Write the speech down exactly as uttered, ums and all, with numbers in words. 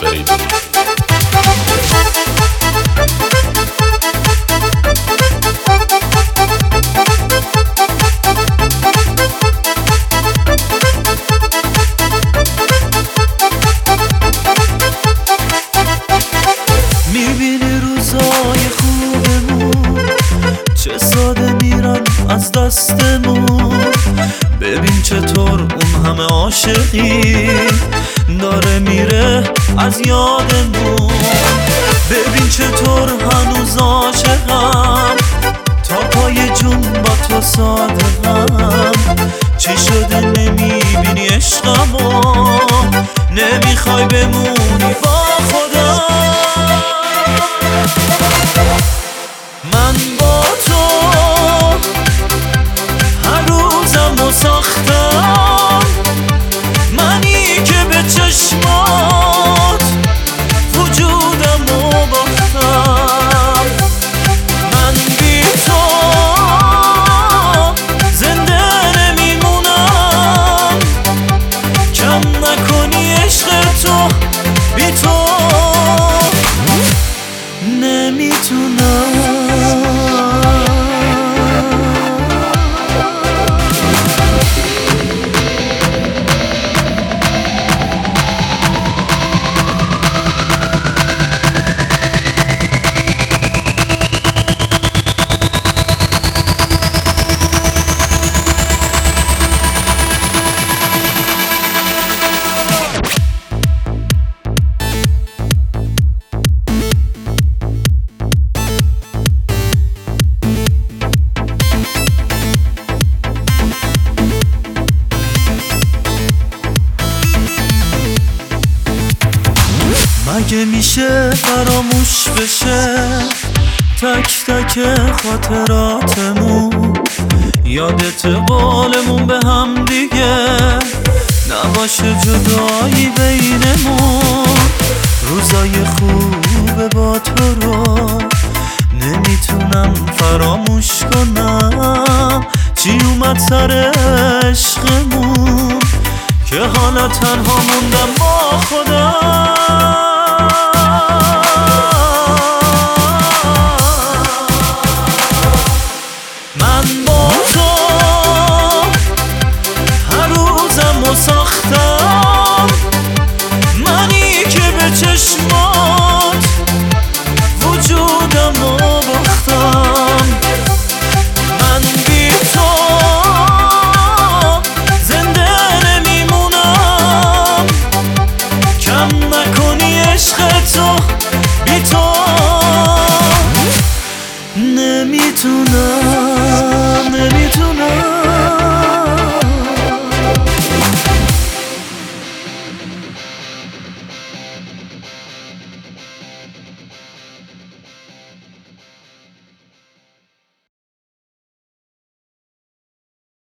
فریدی. میبینی روزای خوبمون چه ساده میرن از دستمون، ببین چطور اون همه عاشقی داره میره از یادمون، ببین چطور هنوز عاشقم تا پای جون با تو صادقم. چی شده نمیبینی عشقمو، نمیخوای بمونی با خدا. من با تو هر روزم ساختم، منی که به چشمات وجودم رو باختم. من بی تو زنده نمیمونم، کم نکنی عشق تو، بی تو نمیتونم. مگه میشه فراموش بشه تک تک خاطراتمون، یادت بالمون به هم دیگه نباشه جدایی بینمون. روزای خوب با تو رو نمیتونم فراموش کنم، چی اومد سر عشقمون که حالا تنها موندم با خودم. من با تو هر روزم رو ساختم، منی که به چشمات وجودم رو باختم. من بی تو زنده نمیمونم، کم نکنی عشق تو، بی تو نمیتونم.